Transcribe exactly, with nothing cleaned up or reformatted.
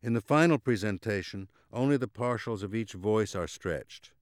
In the final presentation, only the partials of each voice are stretched.